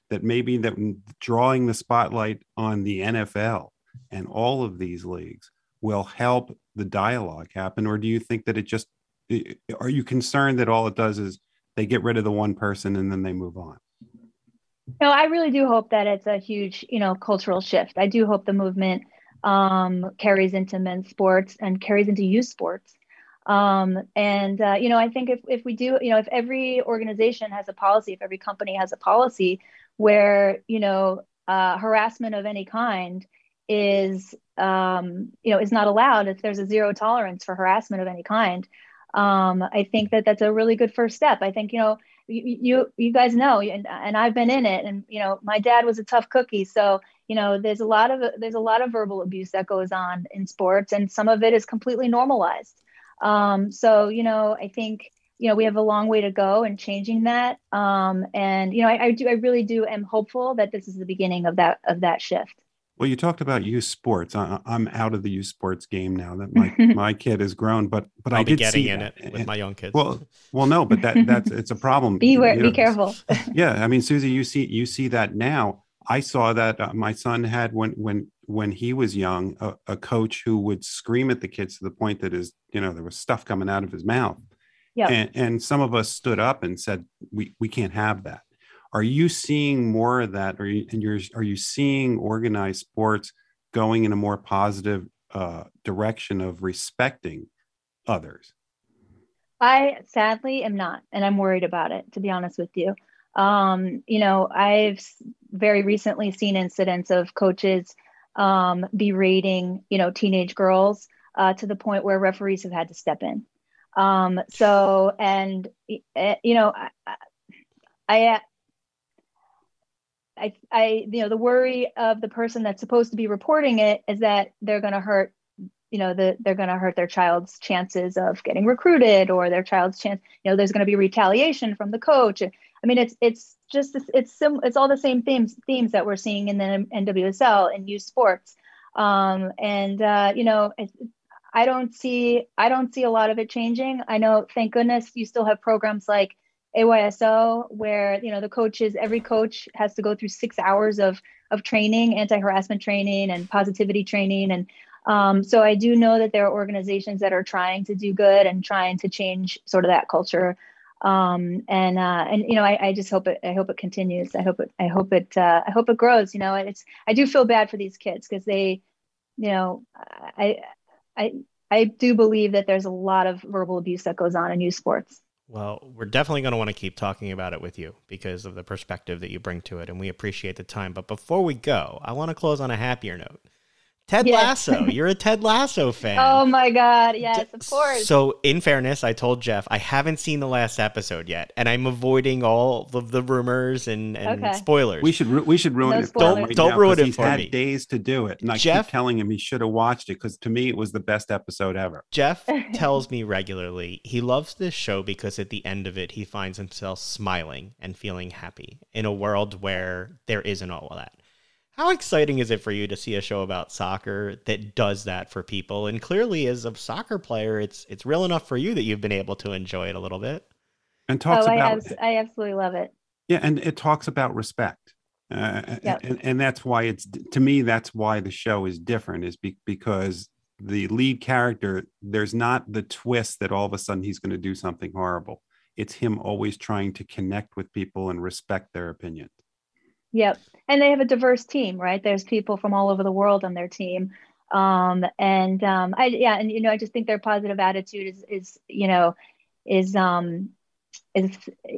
that maybe that drawing the spotlight on the N F L and all of these leagues will help the dialogue happen? Or do you think that it just, are you concerned that all it does is they get rid of the one person and then they move on? No, I really do hope that it's a huge, you know, cultural shift. I do hope the movement um, carries into men's sports and carries into youth sports. Um, and, uh, you know, I think if, if we do, you know, if every organization has a policy, if every company has a policy where, you know, uh, harassment of any kind is, um, you know, is not allowed, if there's a zero tolerance for harassment of any kind, um, I think that that's a really good first step. I think, you know, you, you, you guys know, and, and I've been in it, and, you know, my dad was a tough cookie. So, you know, there's a lot of, there's a lot of verbal abuse that goes on in sports, and some of it is completely normalized. Um, so, you know, I think, you know, we have a long way to go in changing that. Um, and, you know, I, I do, I really do am hopeful that this is the beginning of that, of that shift. Well, you talked about youth sports. I, I'm out of the youth sports game now that my, my kid has grown, but, but I'll I be did getting see in that. it with my young kids. Well, well, no, but that, that's, it's a problem. Beware, You be know, careful. Yeah. I mean, Susie, you see, you see that now. I saw that uh, my son had when, when, when he was young, a, a coach who would scream at the kids to the point that his, you know, there was stuff coming out of his mouth. Yeah. And, and some of us stood up and said, we, we can't have that. Are you seeing more of that? Are you, and you're, are you seeing organized sports going in a more positive uh, direction of respecting others? I sadly am not, and I'm worried about it, to be honest with you. Um, you know, I've very recently seen incidents of coaches um, berating, you know, teenage girls uh, to the point where referees have had to step in. Um, so, and, you know, I, I, I, I, you know, the worry of the person that's supposed to be reporting it is that they're going to hurt, you know, the, they're going to hurt their child's chances of getting recruited, or their child's chance, you know, there's going to be retaliation from the coach. I mean, it's, it's just, it's, sim, it's all the same themes, themes that we're seeing in the N W S L and youth sports. Um, and, uh, you know, it's, I don't see, I don't see a lot of it changing. I know, thank goodness, you still have programs like A Y S O, where, you know, the coaches, every coach has to go through six hours of, of training, anti-harassment training and positivity training. And um, so I do know that there are organizations that are trying to do good and trying to change sort of that culture. Um, and, uh, and, you know, I, I just hope it, I hope it continues. I hope it, I hope it, uh, I hope it grows. You know, it's, I do feel bad for these kids because they, you know, I, I, I do believe that there's a lot of verbal abuse that goes on in youth sports. Well, we're definitely going to want to keep talking about it with you because of the perspective that you bring to it, and we appreciate the time. But before we go, I want to close on a happier note. Ted Yes. Lasso, you're a Ted Lasso fan. Oh my God, yes, of course. So in fairness, I told Jeff, I haven't seen the last episode yet, and I'm avoiding all of the rumors and, and Okay. spoilers. We should ru- we should ruin No it. for spoilers. him Don't- right don't now, ruin 'cause it he's for had me. days to do it, and I Jeff- keep telling him he should have watched it because to me it was the best episode ever. Jeff tells me regularly he loves this show because at the end of it, he finds himself smiling and feeling happy in a world where there isn't all of that. How exciting is it for you to see a show about soccer that does that for people? And clearly, as a soccer player, it's it's real enough for you that you've been able to enjoy it a little bit. And talks oh, I, about abs- I absolutely love it. yeah, and it talks about respect, uh, Yep. and, and that's why it's to me that's why the show is different is be, because the lead character, there's not the twist that all of a sudden he's going to do something horrible. It's him always trying to connect with people and respect their opinion. Yep. And they have a diverse team, right? There's people from all over the world on their team. Um, and um, I, yeah, and, you know, I just think their positive attitude is, is, you know, is, um, is,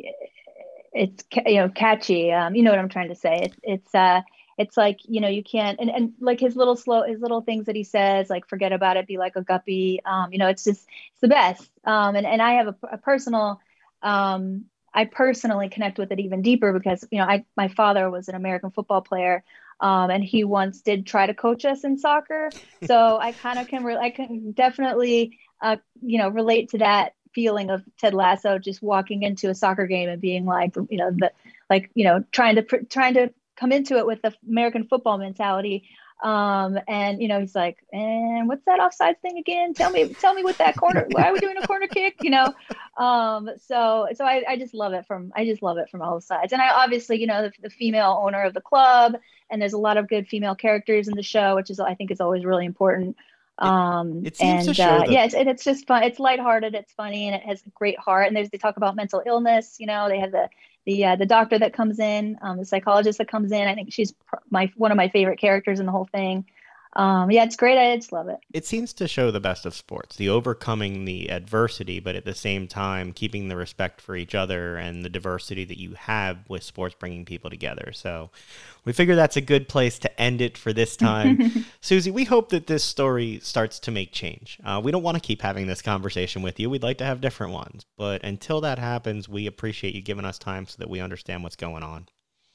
it's, you know, catchy. Um, you know what I'm trying to say? It's, it's, uh, it's like, you know, you can't, and, and like his little slow, his little things that he says, like, forget about it, be like a guppy. Um, you know, it's just, it's the best. Um, and, and I have a, a personal, um, I personally connect with it even deeper because, you know, I, my father was an American football player, um, and he once did try to coach us in soccer. So I kind of can, re- I can definitely, uh, you know, relate to that feeling of Ted Lasso, just walking into a soccer game and being like, you know, the, like, you know, trying to, trying to come into it with the American football mentality. Um, and you know, he's like, and what's that offside thing again? Tell me, tell me what that corner, why are we doing a corner kick? You know? Um, so, so I, I just love it from, I just love it from all sides. And I obviously, you know, the, the female owner of the club, and there's a lot of good female characters in the show, which is, I think is always really important. Um, it, it seems and to show uh, that- yeah, it's, it's just fun. It's lighthearted. It's funny, and it has a great heart. And there's, they talk about mental illness, you know, they have the, the, uh, the doctor that comes in, um, the psychologist that comes in. I think she's pr- my, one of my favorite characters in the whole thing. Um, yeah, it's great. I just love it. It seems to show the best of sports, the overcoming the adversity, but at the same time, keeping the respect for each other and the diversity that you have with sports bringing people together. So we figure that's a good place to end it for this time. Susie, we hope that this story starts to make change. Uh, we don't want to keep having this conversation with you. We'd like to have different ones. But until that happens, we appreciate you giving us time so that we understand what's going on.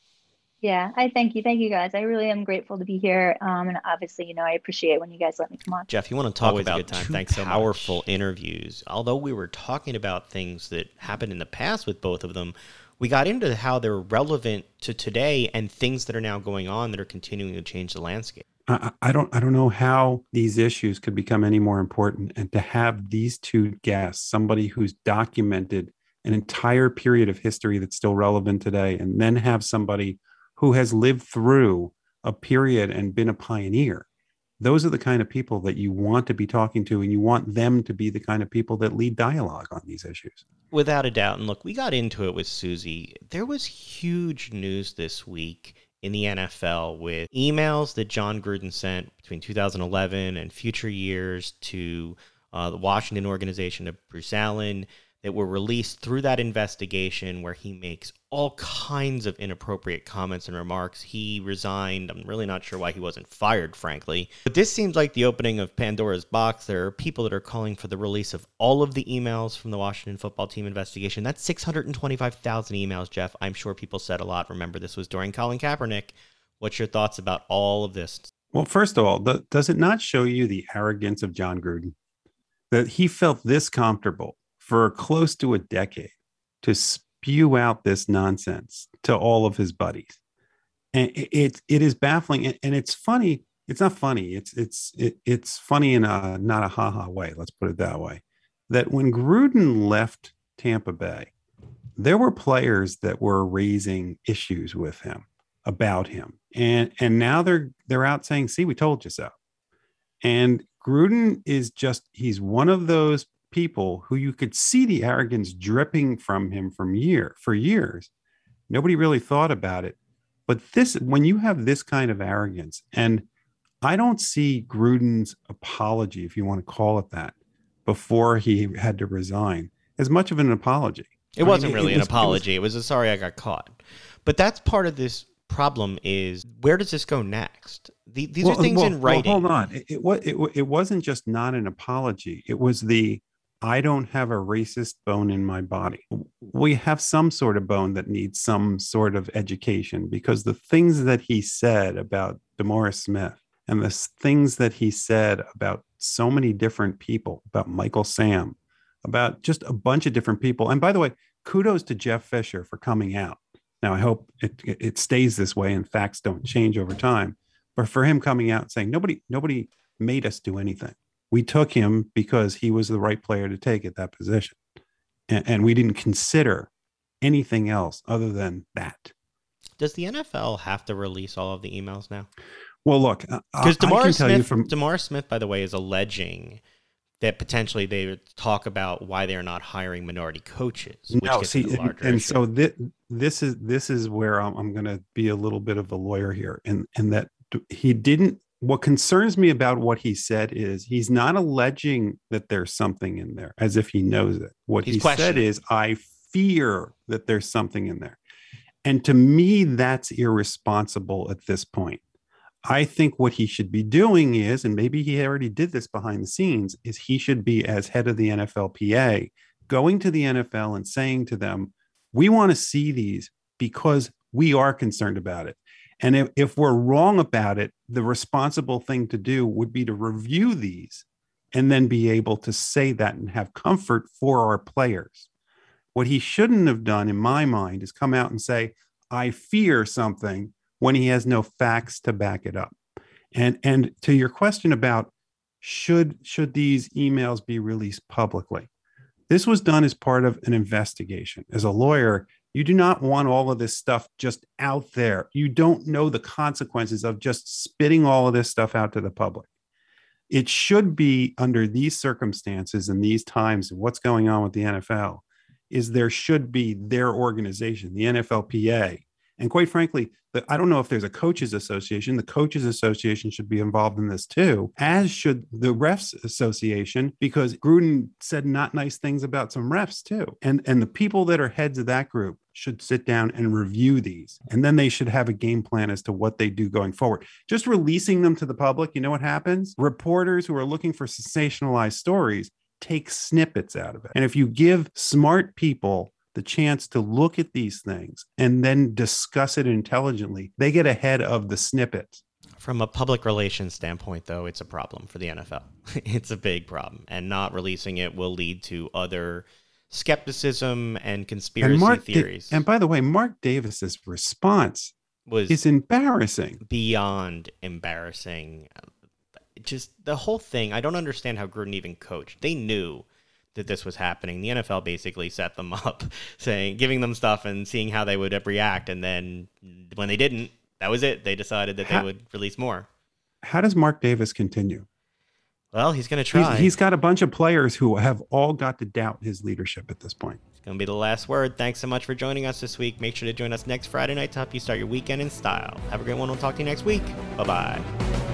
Yeah, I thank you. Thank you guys. I really am grateful to be here. Um, and obviously, you know, I appreciate when you guys let me come on. Jeff, you want to talk Always a about good time. two Thanks so powerful much. interviews. Although we were talking about things that happened in the past with both of them, we got into how they're relevant to today and things that are now going on that are continuing to change the landscape. I, I don't I don't know how these issues could become any more important. And to have these two guests, somebody who's documented an entire period of history that's still relevant today, and then have somebody who has lived through a period and been a pioneer. Those are the kind of people that you want to be talking to, and you want them to be the kind of people that lead dialogue on these issues. Without a doubt. And look, we got into it with Susie. There was huge news this week in the N F L with emails that Jon Gruden sent between two thousand eleven and future years to uh, the Washington organization of Bruce Allen that were released through that investigation, where he makes all kinds of inappropriate comments and remarks. He resigned. I'm really not sure why he wasn't fired, frankly. But this seems like the opening of Pandora's box. There are people that are calling for the release of all of the emails from the Washington football team investigation. That's six hundred twenty-five thousand emails, Jeff. I'm sure people said a lot. Remember, this was during Colin Kaepernick. What's your thoughts about all of this? Well, first of all, th- does it not show you the arrogance of Jon Gruden? That he felt this comfortable for close to a decade to spew out this nonsense to all of his buddies. And it, it, it is baffling. And, and it's funny. It's not funny. It's, it's, it, it's funny in a, not a ha-ha way. Let's put it that way. That when Gruden left Tampa Bay, there were players that were raising issues with him, about him. And, and now they're, they're out saying, see, we told you so. And Gruden is just, he's one of those people who you could see the arrogance dripping from him from year for years. Nobody really thought about it. But this, when you have this kind of arrogance, and I don't see Gruden's apology, if you want to call it that, before he had to resign, as much of an apology. It wasn't I mean, really it an was- apology. It was, it was a sorry I got caught. But that's part of this problem is, where does this go next? The, these Well, are things well, in writing. Well, hold on. It, it, wa- it, wa- it wasn't just not an apology. It was the, I don't have a racist bone in my body. We have some sort of bone that needs some sort of education, because the things that he said about DeMaurice Smith and the s- things that he said about so many different people, about Michael Sam, about just a bunch of different people. And by the way, kudos to Jeff Fisher for coming out. Now, I hope it, it it stays this way and facts don't change over time. But for him coming out and saying, nobody, nobody made us do anything. We took him because he was the right player to take at that position. And, and we didn't consider anything else other than that. Does the N F L have to release all of the emails now? Well, look, Because I can DeMaurice tell you Smith, from DeMaurice Smith, by the way, is alleging that potentially they would talk about why they're not hiring minority coaches. Which no, gets see, into the and, larger and issue. so this, this is this is where I'm, I'm going to be a little bit of a lawyer here, and and that he didn't. What concerns me about what he said is he's not alleging that there's something in there as if he knows it. What He's he said questioning. is, I fear that there's something in there. And to me, that's irresponsible at this point. I think what he should be doing is, and maybe he already did this behind the scenes, is he should be, as head of the N F L P A, going to the N F L and saying to them, we want to see these because we are concerned about it. And if, if we're wrong about it, the responsible thing to do would be to review these and then be able to say that and have comfort for our players. What he shouldn't have done, in my mind, is come out and say, I fear something when he has no facts to back it up. And and to your question about should should these emails be released publicly, this was done as part of an investigation. As a lawyer, you do not want all of this stuff just out there. You don't know the consequences of just spitting all of this stuff out to the public. It should be, under these circumstances and these times of what's going on with the N F L, is there should be their organization, the N F L P A. And quite frankly, the, I don't know if there's a coaches association. The coaches association should be involved in this too, as should the refs association, because Gruden said not nice things about some refs too. And, and the people that are heads of that group should sit down and review these. And then they should have a game plan as to what they do going forward. Just releasing them to the public, you know what happens? Reporters who are looking for sensationalized stories take snippets out of it. And if you give smart people the chance to look at these things and then discuss it intelligently, they get ahead of the snippets. From a public relations standpoint, though, it's a problem for the N F L. It's a big problem. And not releasing it will lead to other skepticism and conspiracy and Mark theories. Da- and by the way, Mark Davis's response was is embarrassing. Beyond embarrassing. Just the whole thing, I don't understand how Gruden even coached. They knew that this was happening. The N F L basically set them up, saying, giving them stuff and seeing how they would react. And then when they didn't, that was it. They decided that how, they would release more. How does Mark Davis continue? Well, he's going to try. He's, he's got a bunch of players who have all got to doubt his leadership at this point. It's going to be the last word. Thanks so much for joining us this week. Make sure to join us next Friday night to help you start your weekend in style. Have a great one. We'll talk to you next week. Bye-bye.